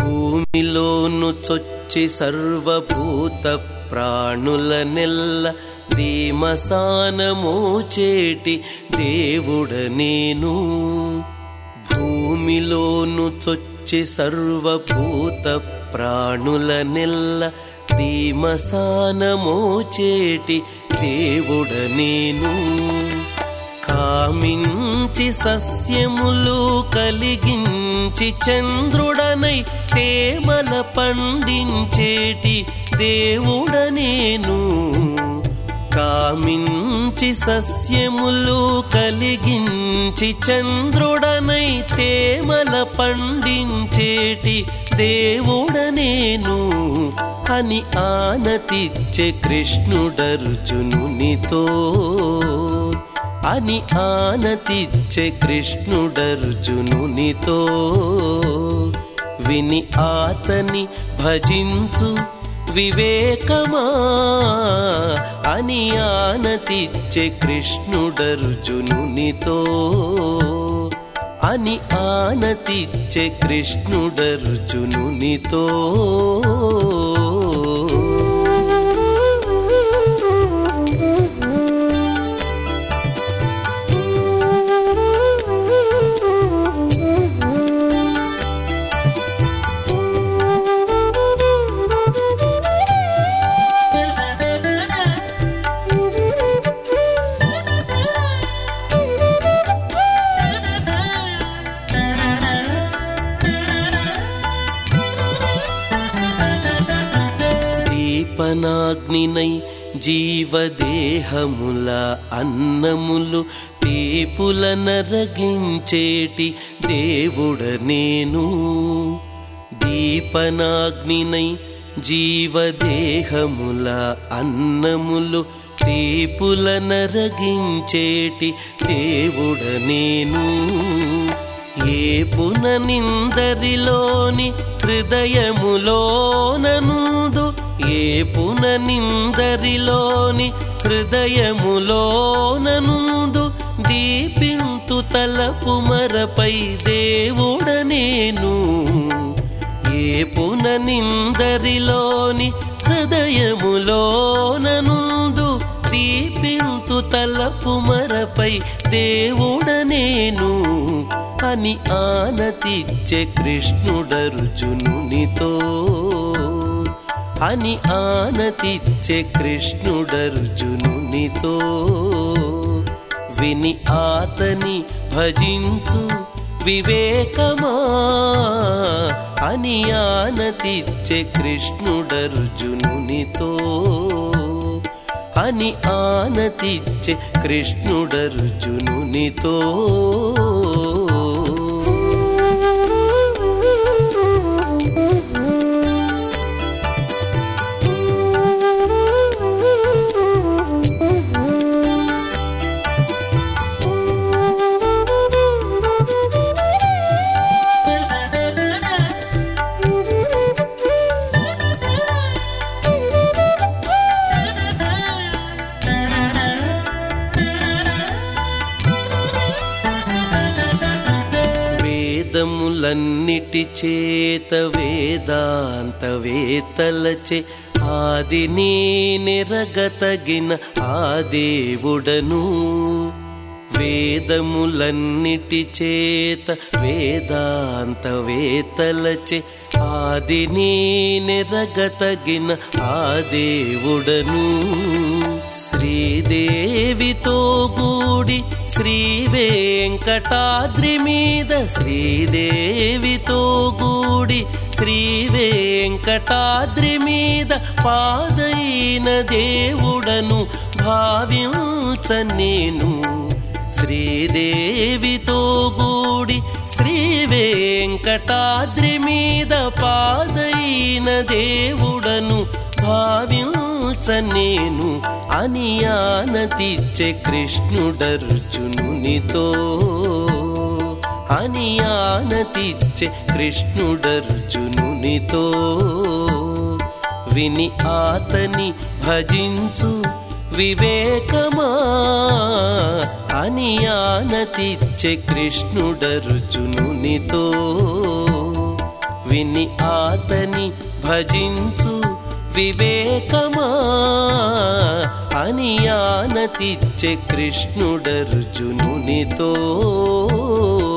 భూమిలోను చొచ్చి సర్వభూత ప్రాణుల నెల్ల ధీమసానమోచేటి దేవుడ నేను. భూమిలోను చొచ్చి సర్వభూత ప్రాణుల నెల్ల ధీమసానమోచేటి దేవుడ నేను. కామించి సస్యములు కలిగించి చంద్రుడనై తేమల పండించేటి దేవుడ నేను. కామించి సస్యములు కలిగించి చంద్రుడనై తేమల పండించేటి దేవుడ నేను అని ఆనతిచ్చే కృష్ణుడర్జునునితో. అని ఆనతిచ్చే కృష్ణుడర్జునునితో. విని ఆతని భజించు వివేకమా అని ఆనతిచ్చే కృష్ణుడర్జునునితో. అని ఆనతిచ్చే కృష్ణుడర్జునునితో. దీపనాగ్నినై జీవదేహముల అన్నములు తీపుల నరగించేటి దేవుడ నేను. దీపనాగ్నినై జీవదేహముల అన్నములు తీపుల నరగించేటి దేవుడ నేను. ఏపున నిందరిలోని హృదయములోననుందు. ఏపున నిందరిలోని హృదయములోననుందు. దీపింతు తలపు మరపై దేవుడ నేను. ఏపున నిందరిలోని హృదయములోననుందు. దీపింతు తలపు మరపై దేవుడ నేను అని ఆనతిచ్చే కృష్ణుడర్జునునితో. అని ఆనతిచ్చే కృష్ణుడర్జునునితో. విని ఆతని భజించు వివేకమా అని ఆనతిచ్చే కృష్ణుడర్జునునితో. అని ఆనతిచ్చే కృష్ణుడర్జునునితో. వేదములన్నిటి చేత వేదాంత వేత్తలచే ఆదిని నెరగతగిన ఆ దేవుడను. వేదములన్నిటి చేత వేదాంత వేత్తలచే ఆదిని నెరగతగిన ఆ దేవుడను. శ్రీదేవితో గూడి శ్రీ వెంకటాద్రి మీద. శ్రీదేవితో గూడి శ్రీ వెంకటాద్రి మీద పాదైన దేవుడను భావించ నేను. శ్రీదేవితో గూడి శ్రీ వెంకటాద్రి మీద పాదైన దేవుడను భావించ నేను అని ఆనతిచ్చే కృష్ణుడర్జునునితో. అని ఆనతిచ్చే కృష్ణుడర్జునునితో. విని ఆతని భజించు వివేకమా అని ఆనతిచ్చే కృష్ణుడర్జునునితో. విని ఆతని భజించు వివేకమా అని ఆనతిచ్చే కృష్ణుడర్జునునితో